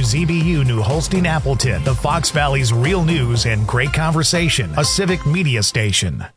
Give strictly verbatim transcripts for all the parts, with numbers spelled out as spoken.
Z B U New Holstein Appleton, the Fox Valley's real news and great conversation, a civic media station.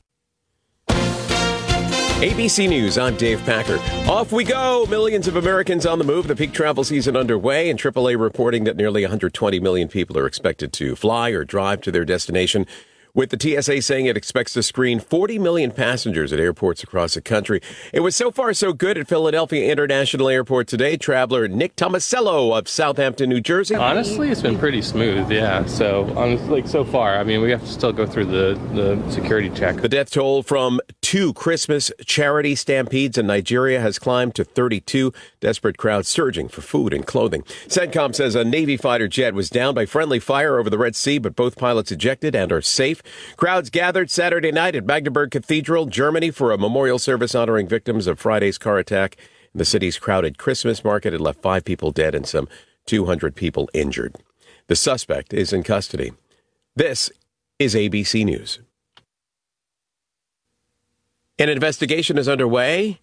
A B C News, I'm Dave Packer. Off we go. Millions of Americans on the move. The peak travel season underway, and triple A reporting that nearly one hundred twenty million people are expected to fly or drive to their destination, with the T S A saying it expects to screen forty million passengers at airports across the country. It was so far so good at Philadelphia International Airport today. Traveler Nick Tomasello of Southampton, New Jersey. Honestly, it's been pretty smooth, yeah. So, honestly, like so far, I mean, we have to still go through the, the security check. The death toll from two Christmas charity stampedes in Nigeria has climbed to thirty-two. Desperate crowds surging for food and clothing. CENTCOM says a Navy fighter jet was downed by friendly fire over the Red Sea, but both pilots ejected and are safe. Crowds gathered Saturday night at Magdeburg Cathedral, Germany, for a memorial service honoring victims of Friday's car attack. The city's crowded Christmas market had left five people dead and some two hundred people injured. The suspect is in custody. This is A B C News. An investigation is underway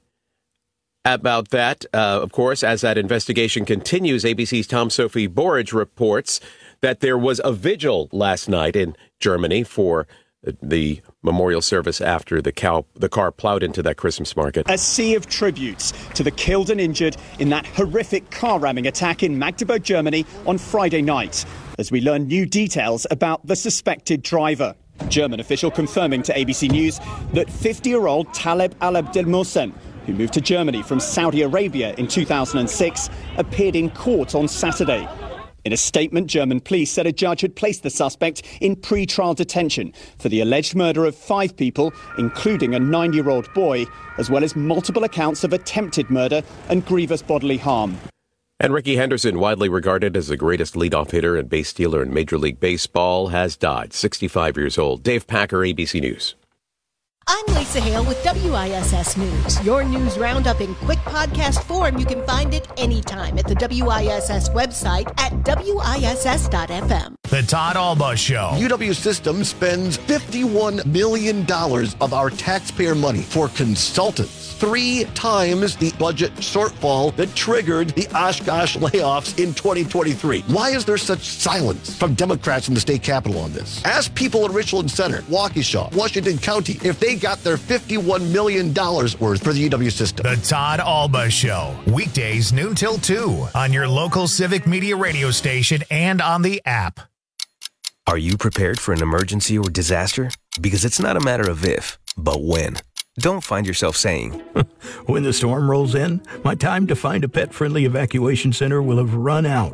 about that. Uh, of course, as that investigation continues, A B C's Tom Sophie Borage reports that there was a vigil last night in Germany for the memorial service after the, cow, the car plowed into that Christmas market. A sea of tributes to the killed and injured in that horrific car ramming attack in Magdeburg, Germany on Friday night, as we learn new details about the suspected driver. German official confirming to A B C News that fifty-year-old Taleb Al-Abdelmohsen, who moved to Germany from Saudi Arabia in two thousand six, appeared in court on Saturday. In a statement, German police said a judge had placed the suspect in pre-trial detention for the alleged murder of five people, including a nine-year-old boy, as well as multiple accounts of attempted murder and grievous bodily harm. And Ricky Henderson, widely regarded as the greatest leadoff hitter and base stealer in Major League Baseball, has died, sixty-five years old. Dave Packer, A B C News. I'm Lisa Hale with W I S S News. Your news roundup in quick podcast form. You can find it anytime at the W I S S website at W I S S dot F M. The Todd Alba Show. U W Systems spends fifty-one million dollars of our taxpayer money for consultants. Three times the budget shortfall that triggered the Oshkosh layoffs in twenty twenty-three. Why is there such silence from Democrats in the state capitol on this? Ask people in Richland Center, Waukesha, Washington County, if they got their fifty-one million dollars worth for the U W system. The Todd Alba Show. Weekdays noon till two on your local civic media radio station and on the app. Are you prepared for an emergency or disaster? Because it's not a matter of if, but when. Don't find yourself saying, when the storm rolls in, my time to find a pet-friendly evacuation center will have run out.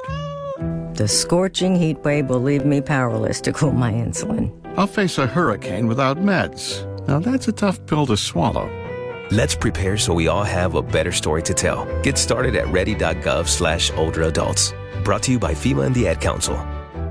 The scorching heat wave will leave me powerless to cool my insulin. I'll face a hurricane without meds. Now that's a tough pill to swallow. Let's prepare so we all have a better story to tell. Get started at ready.gov slash older adults. Brought to you by FEMA and the Ad Council.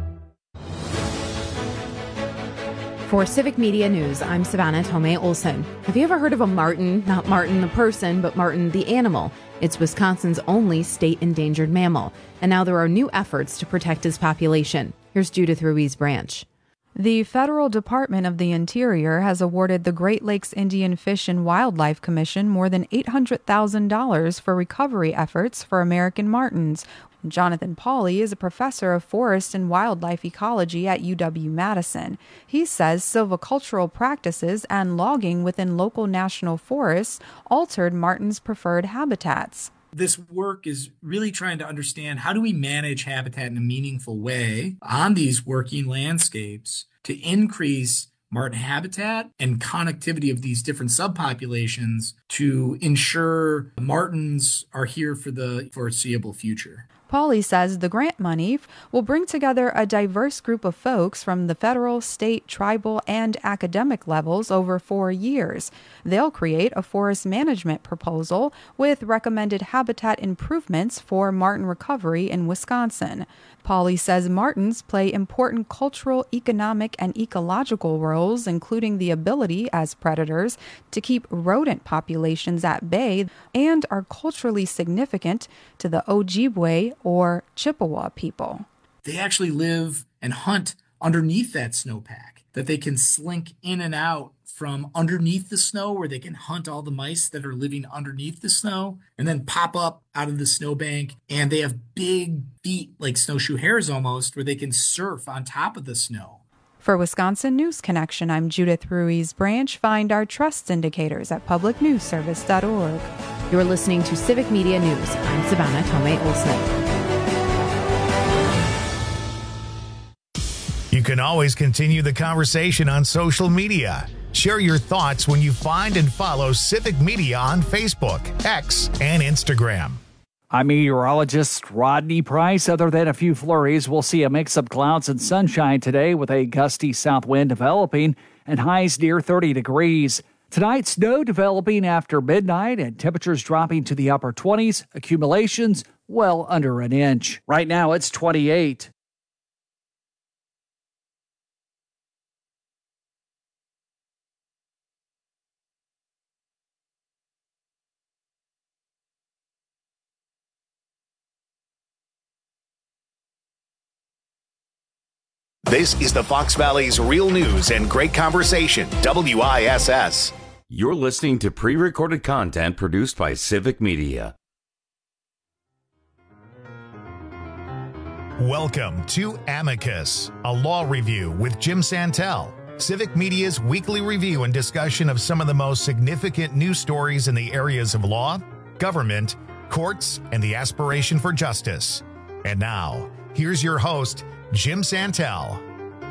For Civic Media News, I'm Savannah Tomei Olson. Have you ever heard of a marten? Not Martin the person, but marten the animal. It's Wisconsin's only state endangered mammal. And now there are new efforts to protect his population. Here's Judith Ruiz Branch. The Federal Department of the Interior has awarded the Great Lakes Indian Fish and Wildlife Commission more than eight hundred thousand dollars for recovery efforts for American martens. Jonathan Pauly is a professor of forest and wildlife ecology at U W-Madison. He says silvicultural practices and logging within local national forests altered martens' preferred habitats. This work is really trying to understand how do we manage habitat in a meaningful way on these working landscapes to increase marten habitat and connectivity of these different subpopulations to ensure martens are here for the foreseeable future. Pauly says the grant money will bring together a diverse group of folks from the federal, state, tribal, and academic levels over four years. They'll create a forest management proposal with recommended habitat improvements for marten recovery in Wisconsin. Pauly says martens play important cultural, economic, and ecological roles, including the ability as predators to keep rodent populations at bay, and are culturally significant to the Ojibwe or Chippewa people. They actually live and hunt underneath that snowpack, that they can slink in and out from underneath the snow where they can hunt all the mice that are living underneath the snow and then pop up out of the snowbank. And they have big feet like snowshoe hares almost where they can surf on top of the snow. For Wisconsin News Connection, I'm Judith Ruiz Branch. Find our trust indicators at public news service dot org. You're listening to Civic Media News. I'm Savannah Tomei Olson. You can always continue the conversation on social media. Share your thoughts when you find and follow Civic Media on Facebook, X, and Instagram. I'm meteorologist Rodney Price. Other than a few flurries, we'll see a mix of clouds and sunshine today with a gusty south wind developing and highs near thirty degrees. Tonight, snow developing after midnight and temperatures dropping to the upper twenties, accumulations well under an inch. Right now, it's twenty-eight. This is the Fox Valley's Real News and Great Conversation, W I S S. You're listening to pre-recorded content produced by Civic Media. Welcome to Amicus, a law review with Jim Santel, Civic Media's weekly review and discussion of some of the most significant news stories in the areas of law, government, courts, and the aspiration for justice. And now, here's your host, Jim Santel.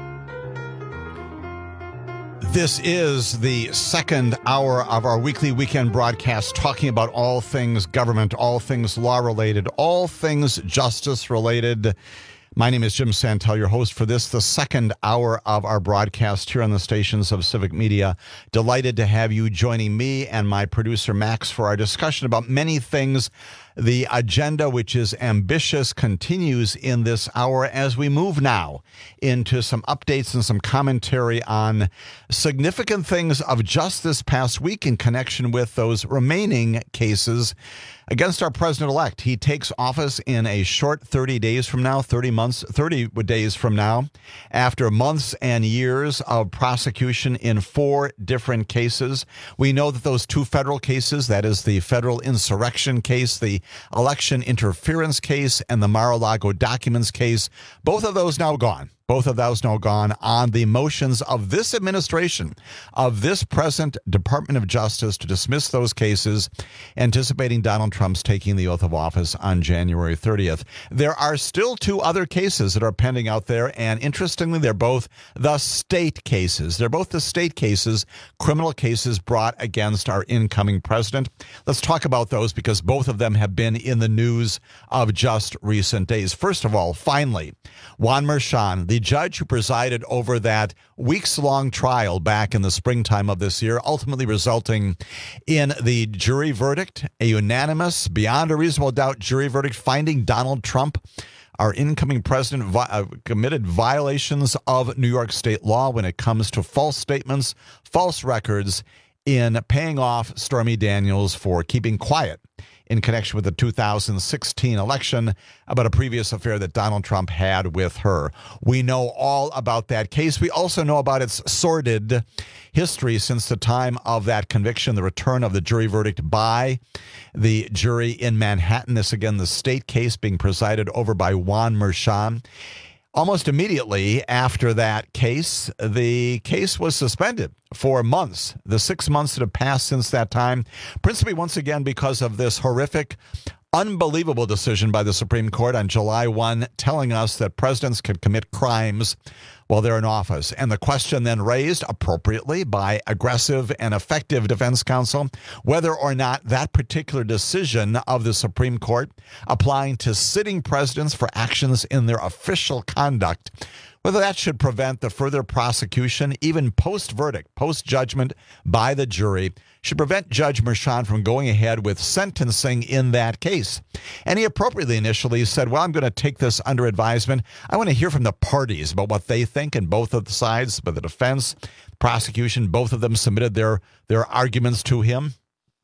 This is the second hour of our weekly weekend broadcast talking about all things government, all things law-related, all things justice-related. My name is Jim Santel, your host for this, the second hour of our broadcast here on the stations of Civic Media. Delighted to have you joining me and my producer, Max, for our discussion about many things. The agenda, which is ambitious, continues in this hour as we move now into some updates and some commentary on significant things of just this past week in connection with those remaining cases against our president-elect. He takes office in a short thirty days from now, thirty months, thirty days from now, after months and years of prosecution in four different cases. We know that those two federal cases, that is the federal insurrection case, the election interference case, and the Mar-a-Lago documents case, both of those now gone. Both of those now gone on the motions of this administration, of this present Department of Justice to dismiss those cases, anticipating Donald Trump's taking the oath of office on January thirtieth. There are still two other cases that are pending out there, and interestingly, they're both the state cases. They're both the state cases, criminal cases brought against our incoming president. Let's talk about those because both of them have been in the news of just recent days. First of all, finally, Juan Merchan, the judge who presided over that weeks-long trial back in the springtime of this year, ultimately resulting in the jury verdict, a unanimous, beyond a reasonable doubt jury verdict finding Donald Trump, our incoming president, vi- uh, committed violations of New York state law when it comes to false statements, false records in paying off Stormy Daniels for keeping quiet in connection with the two thousand sixteen election about a previous affair that Donald Trump had with her. We know all about that case. We also know about its sordid history since the time of that conviction, the return of the jury verdict by the jury in Manhattan. This, again, the state case being presided over by Juan Merchan. Almost immediately after that case, the case was suspended for months, the six months that have passed since that time, principally once again because of this horrific, unbelievable decision by the Supreme Court on July first telling us that presidents can commit crimes while they're in office. And the question then raised appropriately by aggressive and effective defense counsel, whether or not that particular decision of the Supreme Court applying to sitting presidents for actions in their official conduct, whether that should prevent the further prosecution, even post-verdict, post-judgment by the jury, should prevent Judge Merchan from going ahead with sentencing in that case. And he appropriately initially said, well, I'm going to take this under advisement. I want to hear from the parties about what they think, and both of the sides, but the defense, prosecution, both of them submitted their, their arguments to him.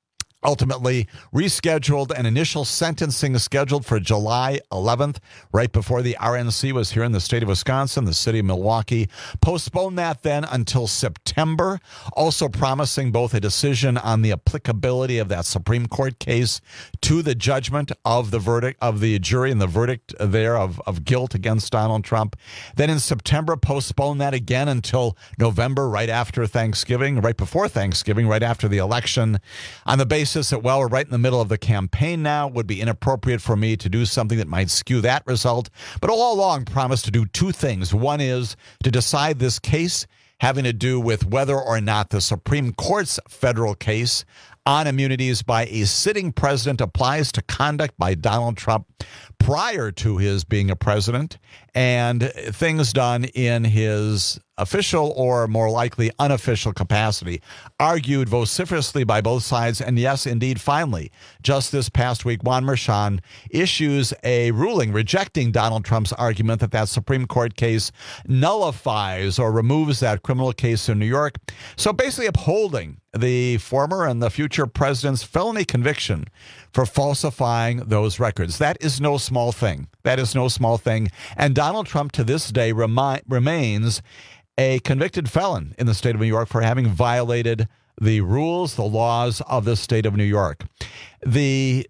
ultimately rescheduled an initial sentencing scheduled for July eleventh, right before the R N C was here in the state of Wisconsin, the city of Milwaukee. Postponed that then until September, also promising both a decision on the applicability of that Supreme Court case to the judgment of the verdict of the jury and the verdict there of, of guilt against Donald Trump. Then in September, postponed that again until November, right after Thanksgiving, right before Thanksgiving, right after the election, on the basis that, well, we're right in the middle of the campaign now. It would be inappropriate for me to do something that might skew that result. But all along promised to do two things. One is to decide this case having to do with whether or not the Supreme Court's federal case on immunities by a sitting president applies to conduct by Donald Trump prior to his being a president, and things done in his official or more likely unofficial capacity, argued vociferously by both sides. And yes, indeed, finally, just this past week, Juan Merchan issues a ruling rejecting Donald Trump's argument that that Supreme Court case nullifies or removes that criminal case in New York. So basically upholding the former and the future president's felony conviction for falsifying those records. That is no small thing. That is no small thing. And Donald Trump to this day remi- remains a convicted felon in the state of New York for having violated the rules, the laws of the state of New York. The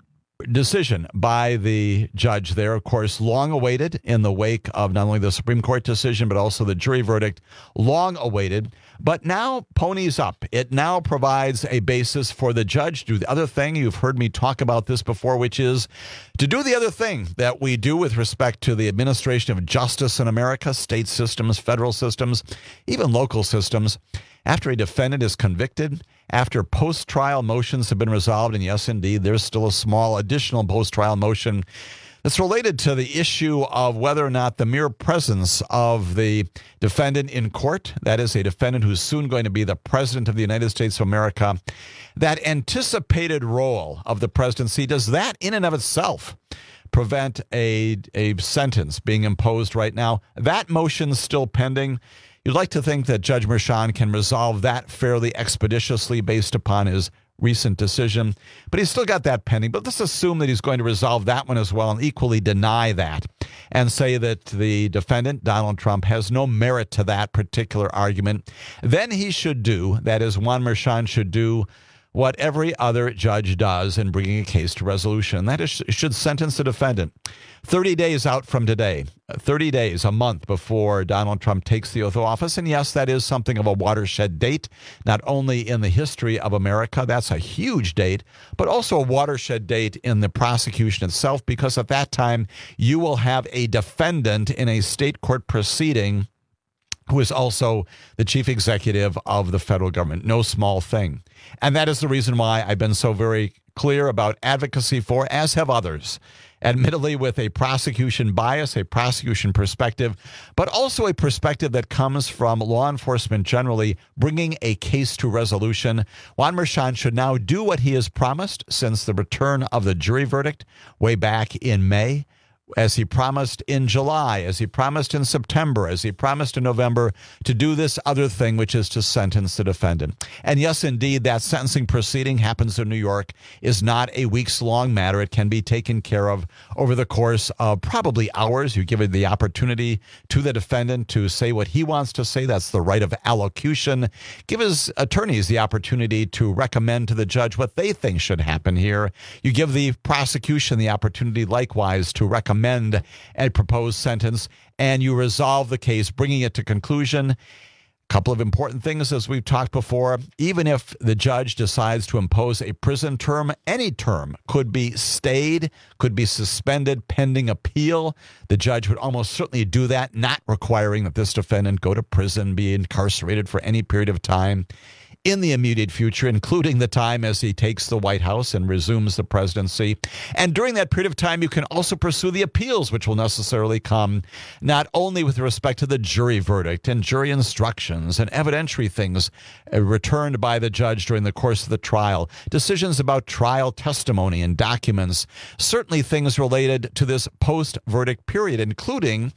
decision by the judge there, of course, long awaited in the wake of not only the Supreme Court decision, but also the jury verdict, long awaited, but now ponies up. It now provides a basis for the judge to do the other thing. You've heard me talk about this before, which is to do the other thing that we do with respect to the administration of justice in America, state systems, federal systems, even local systems. After a defendant is convicted, after post-trial motions have been resolved, and yes, indeed, there's still a small additional post-trial motion that's related to the issue of whether or not the mere presence of the defendant in court, that is a defendant who's soon going to be the president of the United States of America, that anticipated role of the presidency, does that in and of itself prevent a, a sentence being imposed right now? That motion's still pending. You'd like to think that Judge Merchan can resolve that fairly expeditiously based upon his recent decision, but he's still got that pending. But let's assume that he's going to resolve that one as well and equally deny that and say that the defendant, Donald Trump, has no merit to that particular argument. Then he should do, that is, Juan Merchan should do what every other judge does in bringing a case to resolution. That is, should sentence the defendant thirty days out from today, thirty days, a month before Donald Trump takes the oath of office. And yes, that is something of a watershed date, not only in the history of America, that's a huge date, but also a watershed date in the prosecution itself, because at that time you will have a defendant in a state court proceeding who is also the chief executive of the federal government. No small thing. And that is the reason why I've been so very clear about advocacy for, as have others, admittedly with a prosecution bias, a prosecution perspective, but also a perspective that comes from law enforcement generally bringing a case to resolution. Juan Merchan should now do what he has promised since the return of the jury verdict way back in May, as he promised in July, as he promised in September, as he promised in November, to do this other thing, which is to sentence the defendant. And yes, indeed, that sentencing proceeding happens in New York, is not a weeks-long matter. It can be taken care of over the course of probably hours. You give it the opportunity to the defendant to say what he wants to say. That's the right of allocution. Give his attorneys the opportunity to recommend to the judge what they think should happen here. You give the prosecution the opportunity likewise to recommend amend a proposed sentence, and you resolve the case, bringing it to conclusion. A couple of important things, as we've talked before. Even if the judge decides to impose a prison term, any term could be stayed, could be suspended pending appeal. The judge would almost certainly do that, not requiring that this defendant go to prison, be incarcerated for any period of time in the immediate future, including the time as he takes the White House and resumes the presidency. And during that period of time, you can also pursue the appeals, which will necessarily come not only with respect to the jury verdict and jury instructions and evidentiary things uh, returned by the judge during the course of the trial, decisions about trial testimony and documents, certainly things related to this post-verdict period, including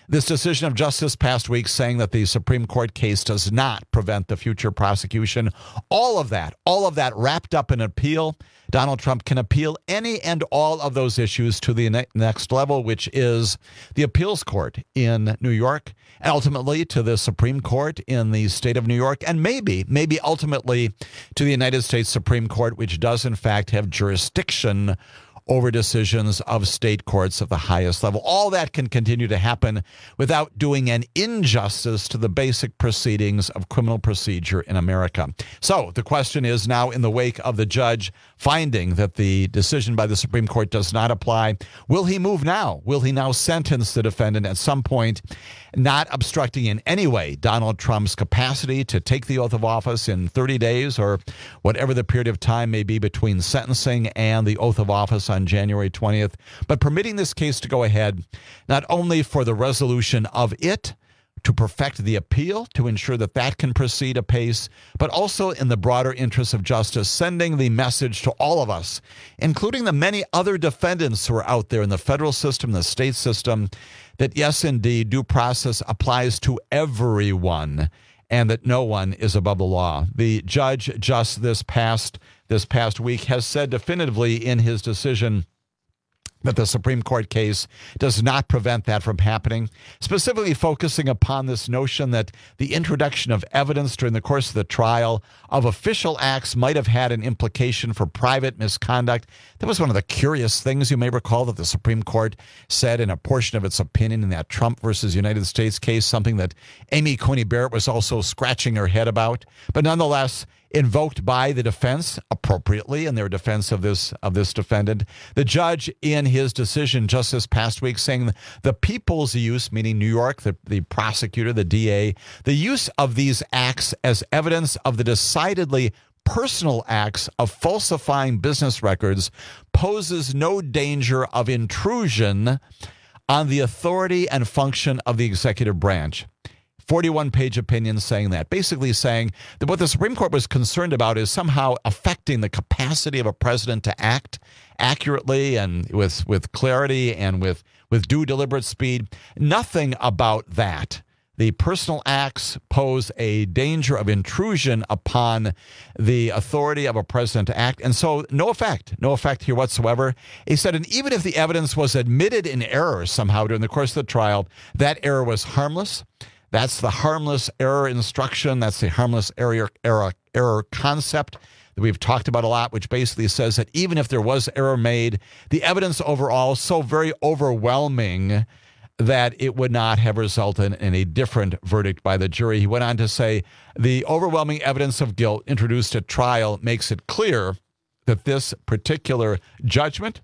This decision of just this past week saying that the Supreme Court case does not prevent the future prosecution, all of that, all of that wrapped up in appeal. Donald Trump can appeal any and all of those issues to the ne- next level, which is the appeals court in New York, and ultimately to the Supreme Court in the state of New York, and maybe, maybe ultimately to the United States Supreme Court, which does in fact have jurisdiction over decisions of state courts of the highest level. All that can continue to happen without doing an injustice to the basic proceedings of criminal procedure in America. So the question is now, in the wake of the judge finding that the decision by the Supreme Court does not apply, will he move now? Will he now sentence the defendant at some point, not obstructing in any way Donald Trump's capacity to take the oath of office in thirty days or whatever the period of time may be between sentencing and the oath of office on January twentieth, but permitting this case to go ahead, not only for the resolution of it, to perfect the appeal, to ensure that that can proceed apace, but also in the broader interest of justice, sending the message to all of us, including the many other defendants who are out there in the federal system, the state system, that yes, indeed, due process applies to everyone and that no one is above the law. The judge just this past this past week has said definitively in his decision that the Supreme Court case does not prevent that from happening, specifically focusing upon this notion that the introduction of evidence during the course of the trial of official acts might have had an implication for private misconduct. That was one of the curious things, you may recall, that the Supreme Court said in a portion of its opinion in that Trump versus United States case, something that Amy Coney Barrett was also scratching her head about. But nonetheless, invoked by the defense appropriately in their defense of this of this defendant. The judge in his decision just this past week saying the people's use, meaning New York, the, the prosecutor, the D A, the use of these acts as evidence of the decidedly personal acts of falsifying business records poses no danger of intrusion on the authority and function of the executive branch. forty-one page opinion saying that, basically saying that what the Supreme Court was concerned about is somehow affecting the capacity of a president to act accurately and with, with clarity and with, with due deliberate speed. Nothing about that. The personal acts pose a danger of intrusion upon the authority of a president to act. And so no effect, no effect here whatsoever. He said, and even if the evidence was admitted in error somehow during the course of the trial, that error was harmless. That's the harmless error instruction. That's the harmless error, error, error concept that we've talked about a lot, which basically says that even if there was error made, the evidence overall is so very overwhelming that it would not have resulted in a different verdict by the jury. He went on to say, the overwhelming evidence of guilt introduced at trial makes it clear that this particular judgment,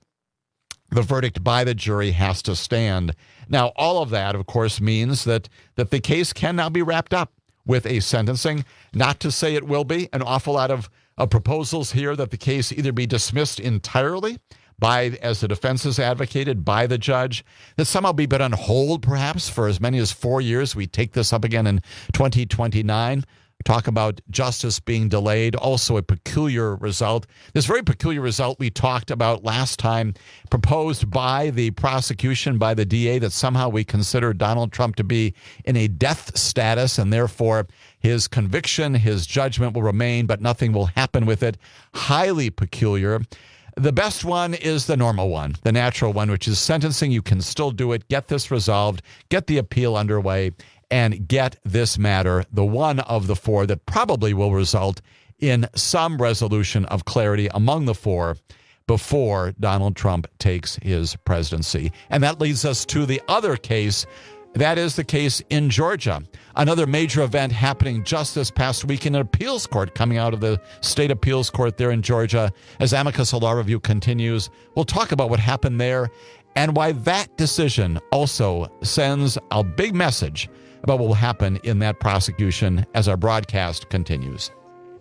the verdict by the jury, has to stand. Now, all of that, of course, means that, that the case can now be wrapped up with a sentencing. Not to say it will be. An awful lot of, of proposals here that the case either be dismissed entirely by, as the defense has advocated, by the judge, that somehow be put on hold perhaps for as many as four years. We take this up again in twenty twenty-nine. Talk about justice being delayed, also a peculiar result. This very peculiar result we talked about last time, proposed by the prosecution, by the D A, that somehow we consider Donald Trump to be in a death status, and therefore his conviction, his judgment will remain, but nothing will happen with it. Highly peculiar. The best one is the normal one, the natural one, which is sentencing. You can still do it. Get this resolved. Get the appeal underway. And get this matter, the one of the four that probably will result in some resolution of clarity among the four before Donald Trump takes his presidency. And that leads us to the other case. That is the case in Georgia. Another major event happening just this past week in an appeals court coming out of the state appeals court there in Georgia. As Amicus Law Review continues, we'll talk about what happened there and why that decision also sends a big message about what will happen in that prosecution as our broadcast continues.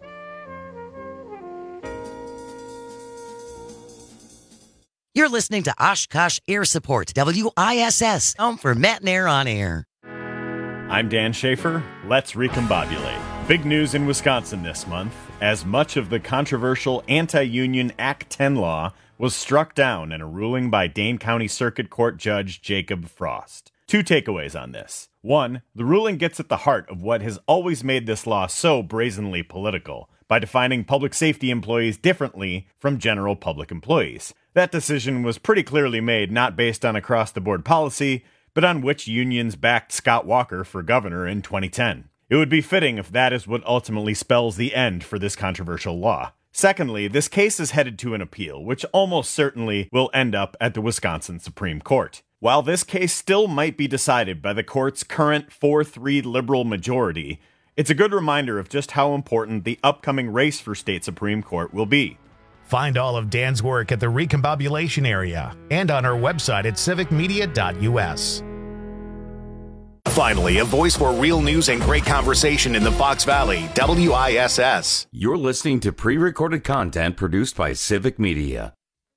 You're listening to Oshkosh Air Support, W I S S, home for Matt and Air on Air. I'm Dan Schaefer. Let's recombobulate. Big news in Wisconsin this month, as much of the controversial anti-union Act ten law was struck down in a ruling by Dane County Circuit Court Judge Jacob Frost. Two takeaways on this. One, the ruling gets at the heart of what has always made this law so brazenly political, by defining public safety employees differently from general public employees. That decision was pretty clearly made not based on across-the-board policy, but on which unions backed Scott Walker for governor in twenty ten. It would be fitting if that is what ultimately spells the end for this controversial law. Secondly, this case is headed to an appeal, which almost certainly will end up at the Wisconsin Supreme Court. While this case still might be decided by the court's current four three liberal majority, it's a good reminder of just how important the upcoming race for state Supreme Court will be. Find all of Dan's work at the Recombobulation Area and on our website at civic media dot u s. Finally, a voice for real news and great conversation in the Fox Valley, W I S S. You're listening to pre-recorded content produced by Civic Media.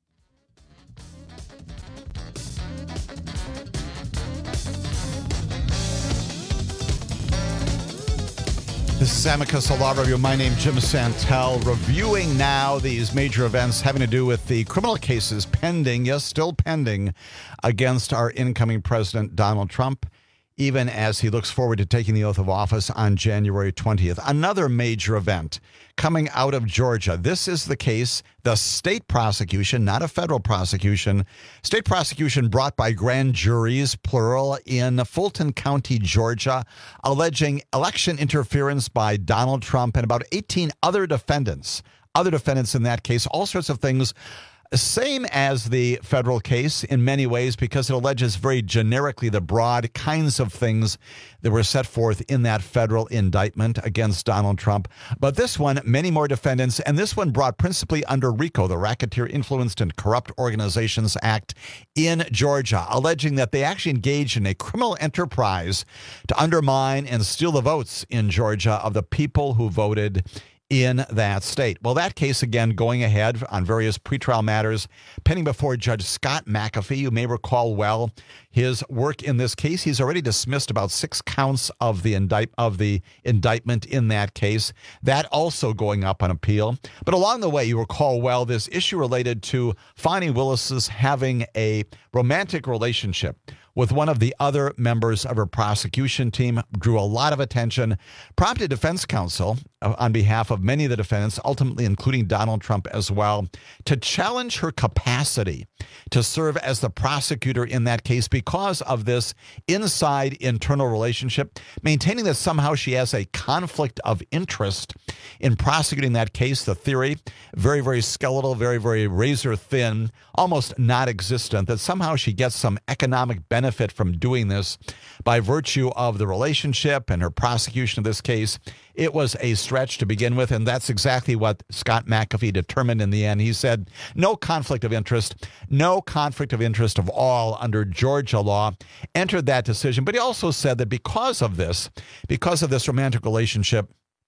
This is Amicus, a law review. My name is Jim Santel, reviewing now these major events having to do with the criminal cases pending, yes, still pending, against our incoming president, Donald Trump, even as he looks forward to taking the oath of office on January twentieth. Another major event coming out of Georgia. This is the case, the state prosecution, not a federal prosecution, state prosecution brought by grand juries, plural, in Fulton County, Georgia, alleging election interference by Donald Trump and about eighteen other defendants. Other defendants in that case, all sorts of things. Same as the federal case in many ways, because it alleges very generically the broad kinds of things that were set forth in that federal indictment against Donald Trump. But this one, many more defendants, and this one brought principally under RICO, the Racketeer Influenced and Corrupt Organizations Act in Georgia, alleging that they actually engaged in a criminal enterprise to undermine and steal the votes in Georgia of the people who voted in that state. Well, that case, again, going ahead on various pretrial matters, pending before Judge Scott McAfee. You may recall well his work in this case. He's already dismissed about six counts of the indict of the indictment in that case. That also going up on appeal. But along the way, you recall well this issue related to Fani Willis's having a romantic relationship with one of the other members of her prosecution team, drew a lot of attention, prompted defense counsel uh, on behalf of many of the defendants, ultimately including Donald Trump as well, to challenge her capacity to serve as the prosecutor in that case because of this inside internal relationship, maintaining that somehow she has a conflict of interest in prosecuting that case. The theory, very, very skeletal, very, very razor thin, almost not existent, that somehow she gets some economic benefit from doing this by virtue of the relationship and her prosecution of this case. It was a stretch to begin with, and that's exactly what Scott McAfee determined in the end. He said no conflict of interest, no conflict of interest of all under Georgia law, entered that decision. But he also said that because of this, because of this romantic relationship,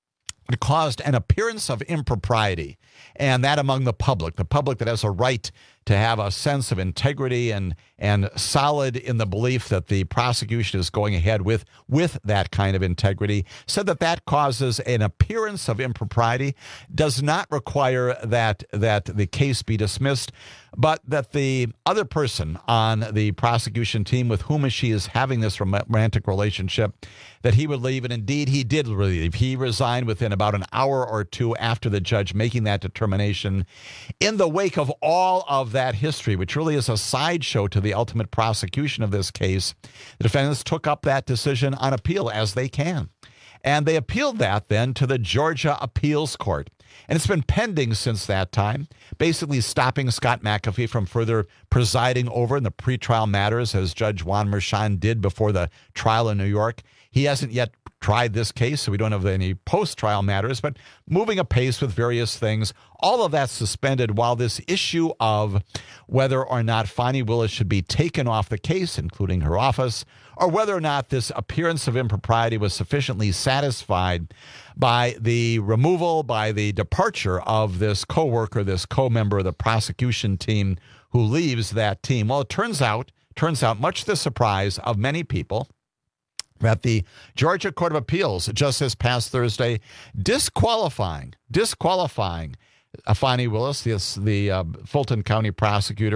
it caused an appearance of impropriety, and that among the public, the public that has a right to have a sense of integrity and and solid in the belief that the prosecution is going ahead with with that kind of integrity, said that that causes an appearance of impropriety, does not require that that the case be dismissed, but that the other person on the prosecution team with whom she is having this romantic relationship, that he would leave. And indeed, he did leave. He resigned within about an hour or two after the judge making that determination. In the wake of all of that history, which really is a sideshow to the ultimate prosecution of this case, the defendants took up that decision on appeal as they can. And they appealed that then to the Georgia Appeals Court. And it's been pending since that time, basically stopping Scott McAfee from further presiding over in the pretrial matters, as Judge Juan Merchan did before the trial in New York. He hasn't yet tried this case, so we don't have any post-trial matters, but moving apace with various things. All of that suspended while this issue of whether or not Fani Willis should be taken off the case, including her office, or whether or not this appearance of impropriety was sufficiently satisfied by the removal, by the departure of this co-worker, this co-member of the prosecution team who leaves that team. Well, it turns out, turns out, much to the surprise of many people, that the Georgia Court of Appeals just this past Thursday disqualifying, disqualifying Fani Willis, the, the uh, Fulton County prosecutor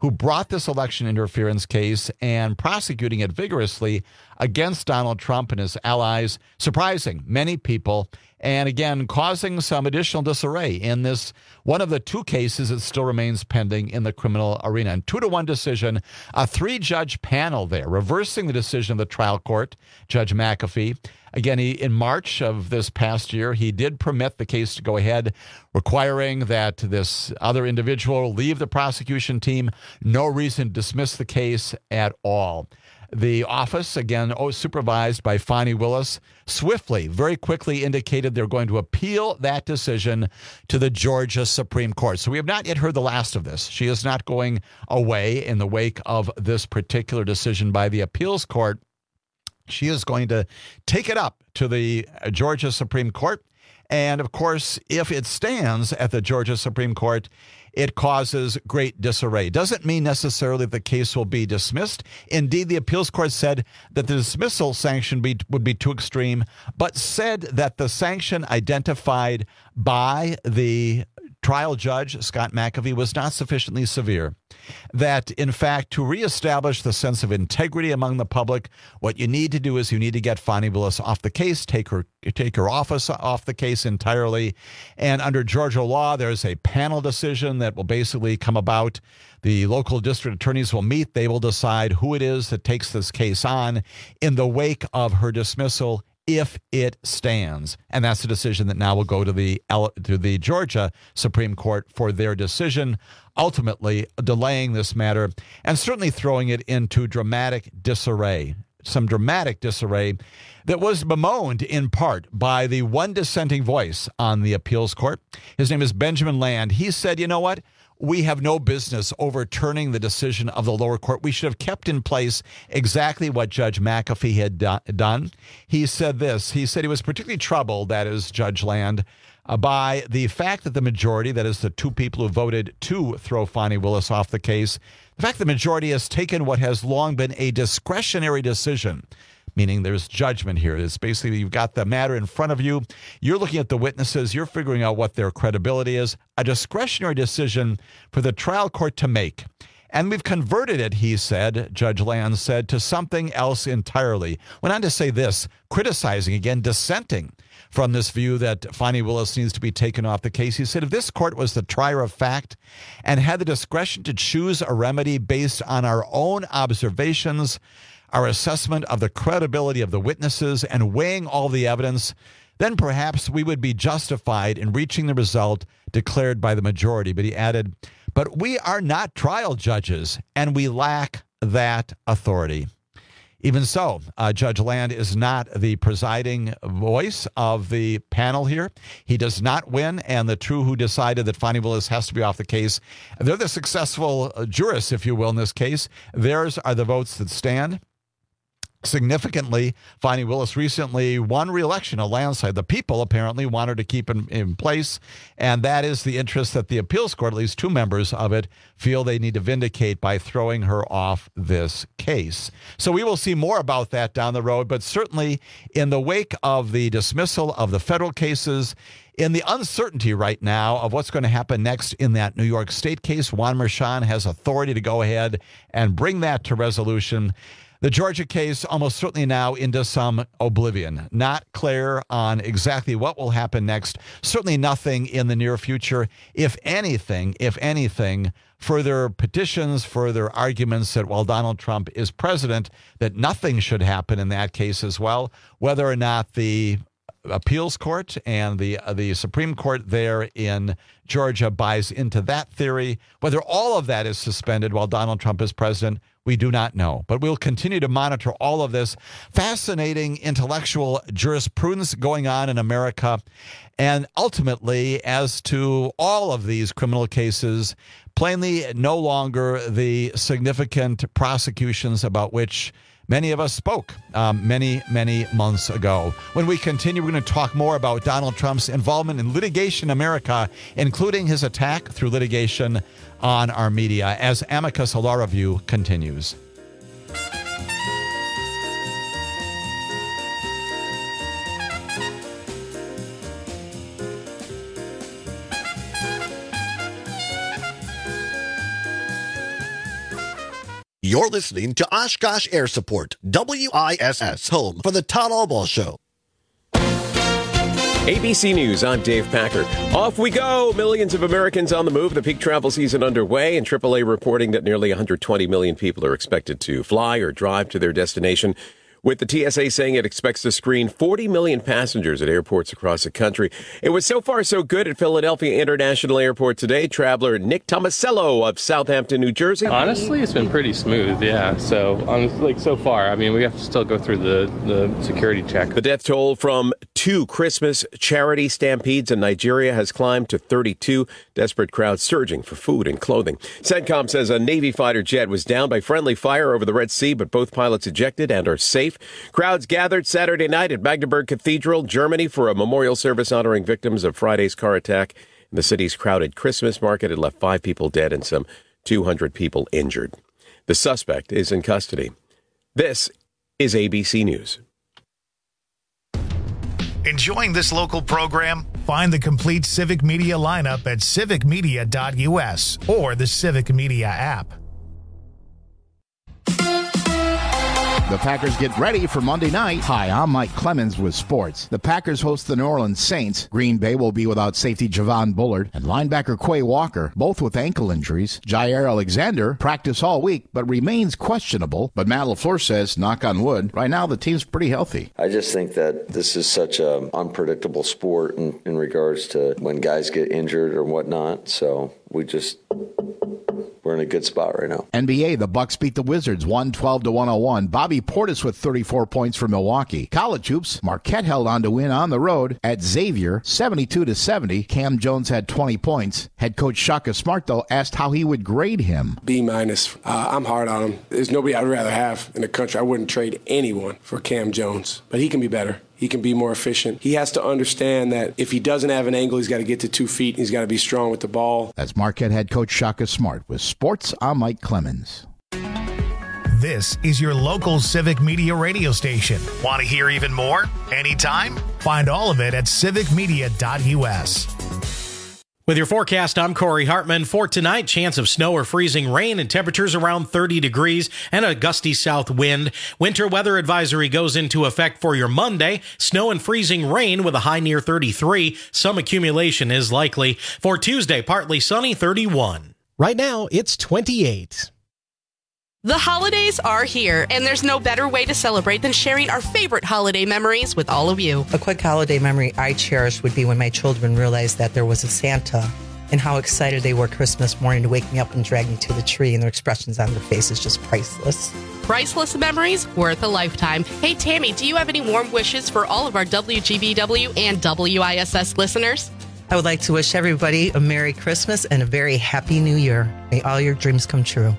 who brought this election interference case and prosecuting it vigorously against Donald Trump and his allies, surprising many people, and again, causing some additional disarray in this one of the two cases that still remains pending in the criminal arena. And two to one decision, a three-judge panel there, reversing the decision of the trial court, Judge McAfee. Again, he, in March of this past year, he did permit the case to go ahead, requiring that this other individual leave the prosecution team. No reason to dismiss the case at all. The office, again, oh, supervised by Fani Willis, swiftly, very quickly indicated they're going to appeal that decision to the Georgia Supreme Court. So we have not yet heard the last of this. She is not going away in the wake of this particular decision by the appeals court. She is going to take it up to the Georgia Supreme Court. And, of course, if it stands at the Georgia Supreme Court, it causes great disarray. Doesn't mean necessarily the case will be dismissed. Indeed, the appeals court said that the dismissal sanction be, would be too extreme, but said that the sanction identified by the trial judge, Scott McAfee, was not sufficiently severe. That, in fact, to reestablish the sense of integrity among the public, what you need to do is you need to get Fani Willis off the case, take her take her office off the case entirely. And under Georgia law, there's a panel decision that will basically come about. The local district attorneys will meet. They will decide who it is that takes this case on in the wake of her dismissal, if it stands. And that's the decision that now will go to the to the Georgia Supreme Court for their decision, ultimately delaying this matter and certainly throwing it into dramatic disarray. Some dramatic disarray that was bemoaned in part by the one dissenting voice on the appeals court. His name is Benjamin Land. He said, you know what? We have no business overturning the decision of the lower court. We should have kept in place exactly what Judge McAfee had do- done. He said this. He said he was particularly troubled, that is Judge Land, uh, by the fact that the majority, that is the two people who voted to throw Fani Willis off the case, the fact the majority has taken what has long been a discretionary decision, meaning there's judgment here. It's basically you've got the matter in front of you. You're looking at the witnesses. You're figuring out what their credibility is. A discretionary decision for the trial court to make. And we've converted it, he said, Judge Land said, to something else entirely. Went on to say this, criticizing, again, dissenting from this view that Fani Willis needs to be taken off the case. He said, if this court was the trier of fact and had the discretion to choose a remedy based on our own observations, our assessment of the credibility of the witnesses, and weighing all the evidence, then perhaps we would be justified in reaching the result declared by the majority. But he added, but we are not trial judges, and we lack that authority. Even so, uh, Judge Land is not the presiding voice of the panel here. He does not win, and the two who decided that Fani Willis has to be off the case, they're the successful uh, jurists, if you will, in this case. Theirs are the votes that stand. Significantly, Fani Willis recently won re-election, a landslide. The people apparently want her to keep in, in place, and that is the interest that the appeals court, at least two members of it, feel they need to vindicate by throwing her off this case. So we will see more about that down the road, but certainly in the wake of the dismissal of the federal cases, in the uncertainty right now of what's going to happen next in that New York State case, Juan Merchan has authority to go ahead and bring that to resolution. The Georgia case almost certainly now into some oblivion. Not clear on exactly what will happen next. Certainly nothing in the near future. If anything, if anything, further petitions, further arguments that while Donald Trump is president, that nothing should happen in that case as well. Whether or not the appeals court and the uh, the Supreme Court there in Georgia buys into that theory, whether all of that is suspended while Donald Trump is president, we do not know. But we'll continue to monitor all of this fascinating intellectual jurisprudence going on in America. And ultimately, as to all of these criminal cases, plainly no longer the significant prosecutions about which many of us spoke um, many, many months ago. When we continue, we're going to talk more about Donald Trump's involvement in litigation in America, including his attack through litigation on our media, as Amicus, a law review, continues. You're listening to Oshkosh Air Support, W I S S, home for the Todd Albaugh Show. A B C News, I'm Dave Packer. Off we go. Millions of Americans on the move. The peak travel season underway, and triple A reporting that nearly one hundred twenty million people are expected to fly or drive to their destination, with the T S A saying it expects to screen forty million passengers at airports across the country. It was so far so good at Philadelphia International Airport today. Traveler Nick Tomasello of Southampton, New Jersey. Honestly, it's been pretty smooth, yeah. So, um, like so far, I mean, we have to still go through the, the security check. The death toll from two Christmas charity stampedes in Nigeria has climbed to thirty-two. Desperate crowds surging for food and clothing. CENTCOM says a Navy fighter jet was downed by friendly fire over the Red Sea, but both pilots ejected and are safe. Crowds gathered Saturday night at Magdeburg Cathedral, Germany, for a memorial service honoring victims of Friday's car attack. The city's crowded Christmas market had left five people dead and some two hundred people injured. The suspect is in custody. This is A B C News. Enjoying this local program? Find the complete Civic Media lineup at civic media dot u s or the Civic Media app. The Packers get ready for Monday night. Hi, I'm Mike Clemens with sports. The Packers host the New Orleans Saints. Green Bay will be without safety Javon Bullard and linebacker Quay Walker, both with ankle injuries. Jair Alexander practiced all week but remains questionable. But Matt LaFleur says, knock on wood, right now the team's pretty healthy. I just think that this is such an unpredictable sport in, in regards to when guys get injured or whatnot. So we just... we're in a good spot right now. N B A, the Bucks beat the Wizards one twelve to one oh one. Bobby Portis with thirty-four points for Milwaukee. College hoops, Marquette held on to win on the road at Xavier seventy-two to seventy. Cam Jones had twenty points. Head coach Shaka Smart, though, asked how he would grade him. B minus. Uh, I'm hard on him. There's nobody I'd rather have in the country. I wouldn't trade anyone for Cam Jones, but he can be better. He can be more efficient. He has to understand that if he doesn't have an angle, he's got to get to two feet. And he's got to be strong with the ball. That's Marquette head coach Shaka Smart. With sports, I'm Mike Clemens. This is your local Civic Media radio station. Want to hear even more? Anytime? Find all of it at civic media dot u s. With your forecast, I'm Corey Hartman. For tonight, chance of snow or freezing rain and temperatures around thirty degrees and a gusty south wind. Winter weather advisory goes into effect for your Monday. Snow and freezing rain with a high near thirty-three. Some accumulation is likely. For Tuesday, partly sunny, thirty-one. Right now, it's twenty-eight. The holidays are here, and there's no better way to celebrate than sharing our favorite holiday memories with all of you. A quick holiday memory I cherish would be when my children realized that there was a Santa and how excited they were Christmas morning to wake me up and drag me to the tree, and their expressions on their faces just priceless. Priceless memories worth a lifetime. Hey, Tammy, do you have any warm wishes for all of our W G B W and W I S S listeners? I would like to wish everybody a Merry Christmas and a very Happy New Year. May all your dreams come true.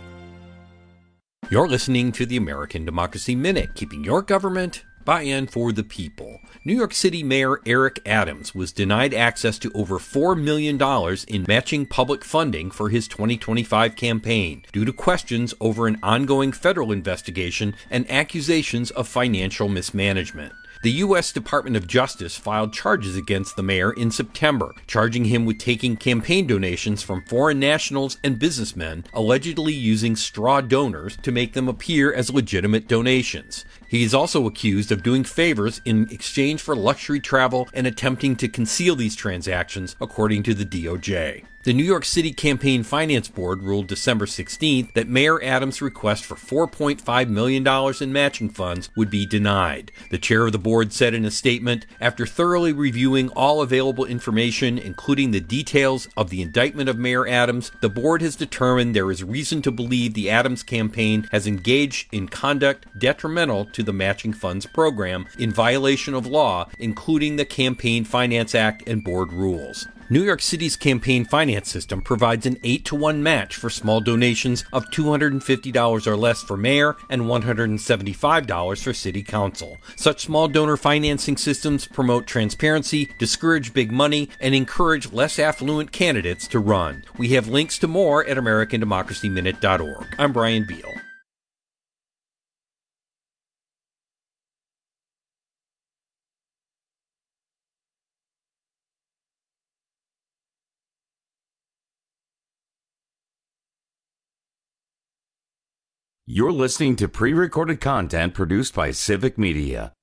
You're listening to the American Democracy Minute, keeping your government by and for the people. New York City Mayor Eric Adams was denied access to over four million dollars in matching public funding for his twenty twenty-five campaign due to questions over an ongoing federal investigation and accusations of financial mismanagement. The U S Department of Justice filed charges against the mayor in September, charging him with taking campaign donations from foreign nationals and businessmen, allegedly using straw donors to make them appear as legitimate donations. He is also accused of doing favors in exchange for luxury travel and attempting to conceal these transactions, according to the D O J. The New York City Campaign Finance Board ruled December sixteenth that Mayor Adams' request for four point five million dollars in matching funds would be denied. The chair of the board said in a statement, after thoroughly reviewing all available information, including the details of the indictment of Mayor Adams, the board has determined there is reason to believe the Adams campaign has engaged in conduct detrimental to the matching funds program in violation of law, including the Campaign Finance Act and board rules. New York City's campaign finance system provides an eight to one match for small donations of two hundred fifty dollars or less for mayor and one hundred seventy-five dollars for city council. Such small donor financing systems promote transparency, discourage big money, and encourage less affluent candidates to run. We have links to more at american democracy minute dot org. I'm Brian Beal. You're listening to pre-recorded content produced by Civic Media.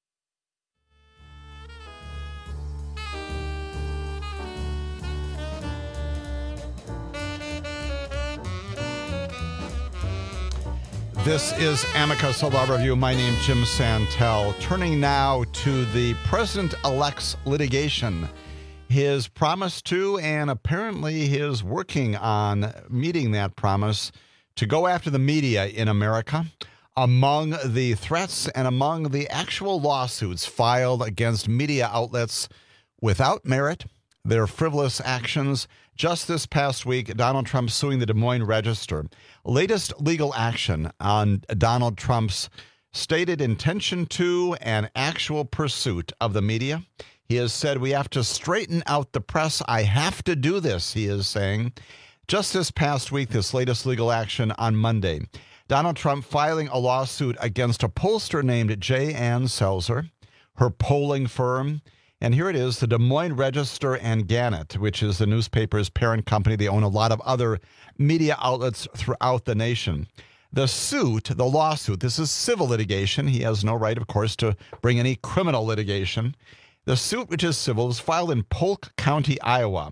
This is Amicus, a law review. My name's Jim Santel. Turning now to the president-elect's litigation. His promise to, and apparently his working on meeting that promise, to go after the media in America. Among the threats and among the actual lawsuits filed against media outlets without merit, their frivolous actions. Just this past week, Donald Trump suing the Des Moines Register. Latest legal action on Donald Trump's stated intention to and actual pursuit of the media. He has said, we have to straighten out the press. I have to do this, he is saying. Just this past week, this latest legal action on Monday, Donald Trump filing a lawsuit against a pollster named J. Ann Selzer, her polling firm. And here it is, the Des Moines Register and Gannett, which is the newspaper's parent company. They own a lot of other media outlets throughout the nation. The suit, the lawsuit, this is civil litigation. He has no right, of course, to bring any criminal litigation. The suit, which is civil, was filed in Polk County, Iowa.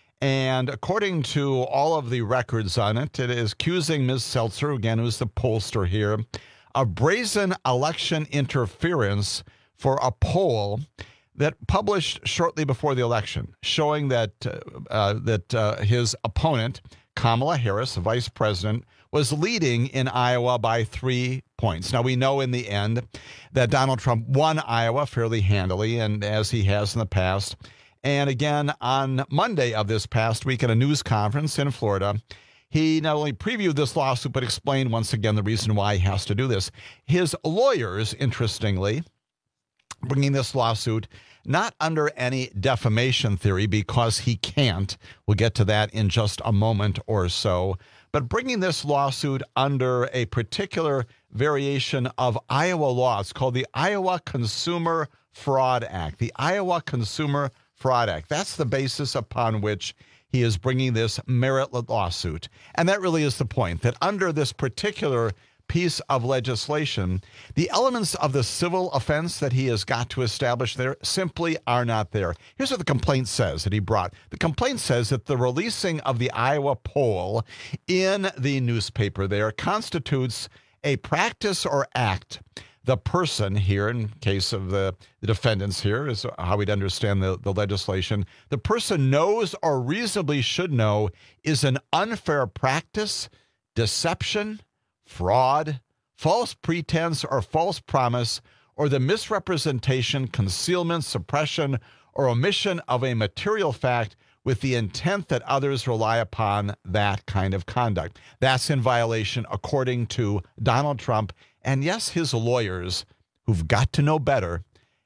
And according to all of the records on it, it is accusing Miz Selzer, again, who's the pollster here, of brazen election interference for a poll that published shortly before the election, showing that uh, uh, that uh, his opponent, Kamala Harris, the vice president, was leading in Iowa by three points. Now, we know in the end that Donald Trump won Iowa fairly handily, and as he has in the past. And again, on Monday of this past week at a news conference in Florida, he not only previewed this lawsuit, but explained once again the reason why he has to do this. His lawyers, interestingly, bringing this lawsuit not under any defamation theory, because he can't. We'll get to that in just a moment or so. But bringing this lawsuit under a particular variation of Iowa law. It's called the Iowa Consumer Fraud Act. The Iowa Consumer Fraud Act. That's the basis upon which he is bringing this meritless lawsuit. And that really is the point, that under this particular piece of legislation, the elements of the civil offense that he has got to establish there simply are not there. Here's what the complaint says that he brought. The complaint says that the releasing of the Iowa poll in the newspaper there constitutes a practice or act. The person here, in case of the, the defendants here, is how we'd understand the, the legislation, the person knows or reasonably should know is an unfair practice, deception, fraud, false pretense or false promise, or the misrepresentation, concealment, suppression, or omission of a material fact with the intent that others rely upon that kind of conduct. That's in violation, according to Donald Trump, and yes, his lawyers, who've got to know better,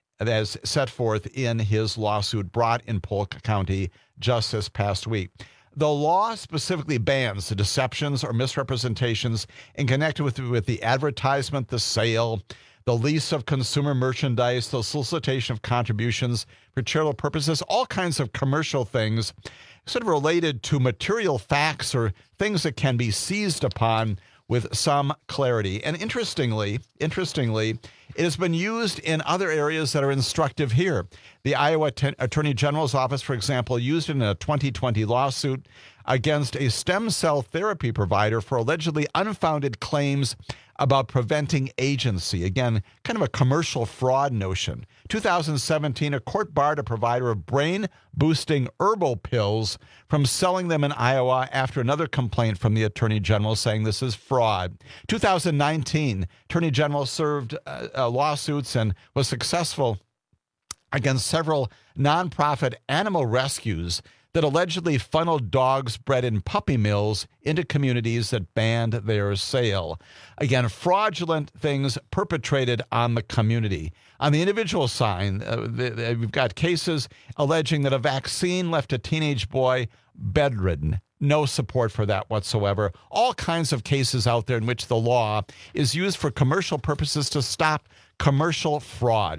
as set forth in his lawsuit brought in Polk County just this past week. The law specifically bans the deceptions or misrepresentations in connection with, with the advertisement, the sale, the lease of consumer merchandise, the solicitation of contributions for charitable purposes, all kinds of commercial things sort of related to material facts or things that can be seized upon with some clarity. And interestingly, interestingly, it has been used in other areas that are instructive here. The Iowa T- Attorney General's office, for example, used it in a twenty twenty lawsuit against a stem cell therapy provider for allegedly unfounded claims about preventing agency. Again, kind of a commercial fraud notion. two thousand seventeen, a court barred a provider of brain-boosting herbal pills from selling them in Iowa after another complaint from the Attorney General saying this is fraud. two thousand nineteen, Attorney General served uh, uh, lawsuits and was successful against several nonprofit animal rescues that allegedly funneled dogs bred in puppy mills into communities that banned their sale. Again, fraudulent things perpetrated on the community. On the individual side, uh, the, the, we've got cases alleging that a vaccine left a teenage boy bedridden. No support for that whatsoever. All kinds of cases out there in which the law is used for commercial purposes to stop commercial fraud.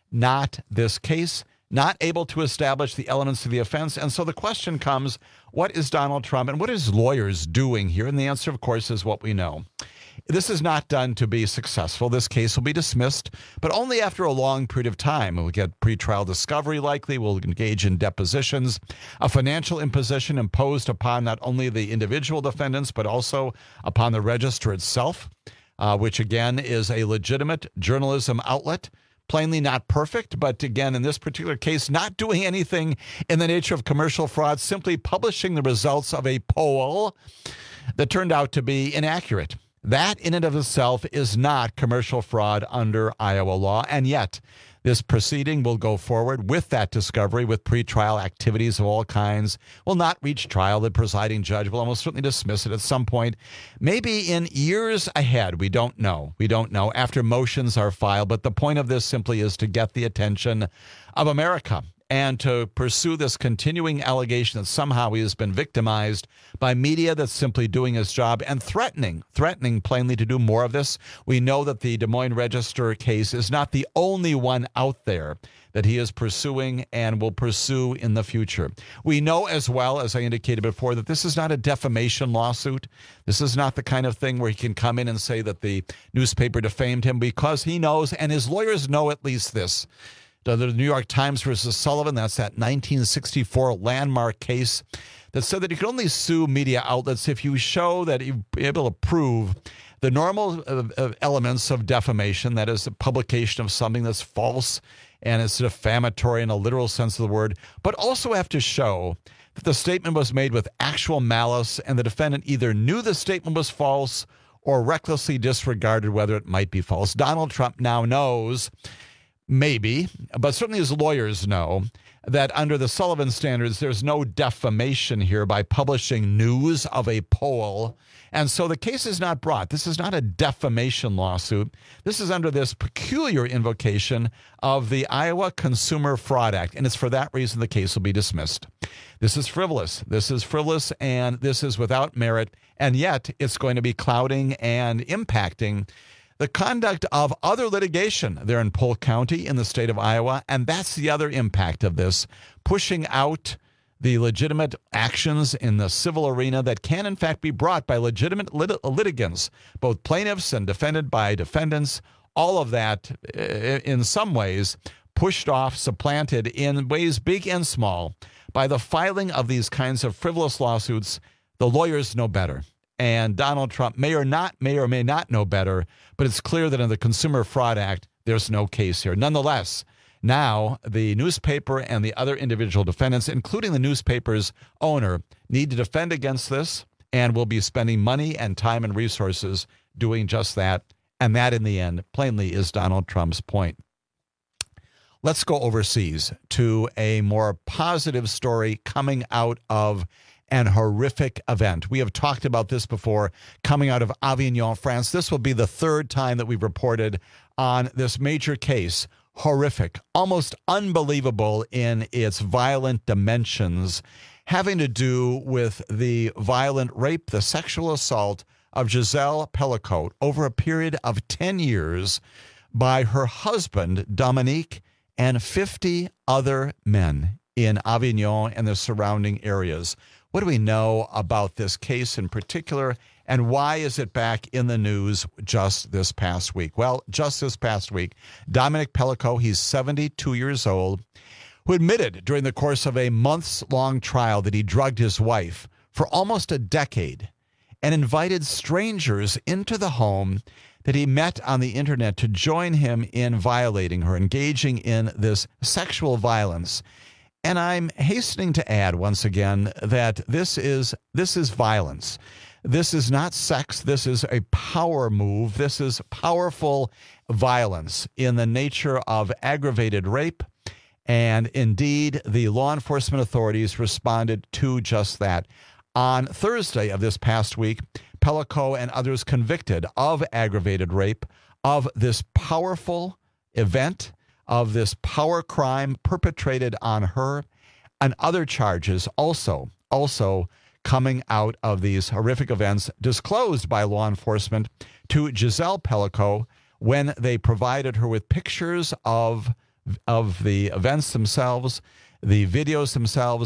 Not this case. Not able to establish the elements of the offense. And so the question comes, what is Donald Trump and what is lawyers doing here? And the answer, of course, is what we know. This is not done to be successful. This case will be dismissed, but only after a long period of time. We'll get pretrial discovery likely. We'll engage in depositions, a financial imposition imposed upon not only the individual defendants, but also upon the Register itself, uh, which again is a legitimate journalism outlet. Plainly not perfect, but again, in this particular case, not doing anything in the nature of commercial fraud, simply publishing the results of a poll that turned out to be inaccurate. That in and of itself is not commercial fraud under Iowa law, and yet this proceeding will go forward with that discovery, with pretrial activities of all kinds. Will not reach trial. The presiding judge will almost certainly dismiss it at some point, maybe in years ahead. We don't know. We don't know after motions are filed, but the point of this simply is to get the attention of America and to pursue this continuing allegation that somehow he has been victimized by media that's simply doing his job and threatening, threatening plainly to do more of this. We know that the Des Moines Register case is not the only one out there that he is pursuing and will pursue in the future. We know as well, as I indicated before, that this is not a defamation lawsuit. This is not the kind of thing where he can come in and say that the newspaper defamed him, because he knows, and his lawyers know at least this, the New York Times versus Sullivan, that's that nineteen sixty-four landmark case that said that you can only sue media outlets if you show that you're able to prove the normal uh, elements of defamation, that is, the publication of something that's false and it's defamatory in a literal sense of the word, but also have to show that the statement was made with actual malice and the defendant either knew the statement was false or recklessly disregarded whether it might be false. Donald Trump now knows, maybe, but certainly his lawyers know, that under the Sullivan standards, there's no defamation here by publishing news of a poll. And so the case is not brought. This is not a defamation lawsuit. This is under this peculiar invocation of the Iowa Consumer Fraud Act. And it's for that reason the case will be dismissed. This is frivolous. This is frivolous, and this is without merit. And yet it's going to be clouding and impacting the conduct of other litigation there in Polk County in the state of Iowa. And that's the other impact of this, pushing out the legitimate actions in the civil arena that can, in fact, be brought by legitimate lit- litigants, both plaintiffs and defended by defendants. All of that, in some ways, pushed off, supplanted in ways big and small by the filing of these kinds of frivolous lawsuits. The lawyers know better. And Donald Trump may or not, may or may not know better, but it's clear that in the Consumer Fraud Act, there's no case here. Nonetheless, now the newspaper and the other individual defendants, including the newspaper's owner, need to defend against this and will be spending money and time and resources doing just that. And that, in the end, plainly is Donald Trump's point. Let's go overseas to a more positive story coming out of an horrific event. We have talked about this before, coming out of Avignon, France. This will be the third time that we've reported on this major case. Horrific, almost unbelievable in its violent dimensions, having to do with the violent rape, the sexual assault of Giselle Pellicotte over a period of ten years by her husband, Dominique, and fifty other men in Avignon and the surrounding areas. What do we know about this case in particular, and why is it back in the news just this past week? Well, just this past week, Dominique Pellicotte, he's seventy-two years old, who admitted during the course of a months-long trial that he drugged his wife for almost a decade and invited strangers into the home that he met on the internet to join him in violating her, engaging in this sexual violence. And I'm hastening to add once again that this is this is violence. This is not sex. This is a power move. This is powerful violence in the nature of aggravated rape. And indeed, the law enforcement authorities responded to just that. On Thursday of this past week, Pellicotte and others convicted of aggravated rape of this powerful event, of this power crime perpetrated on her, and other charges also, also coming out of these horrific events disclosed by law enforcement to Giselle Pellicotte when they provided her with pictures of, of the events themselves, the videos themselves.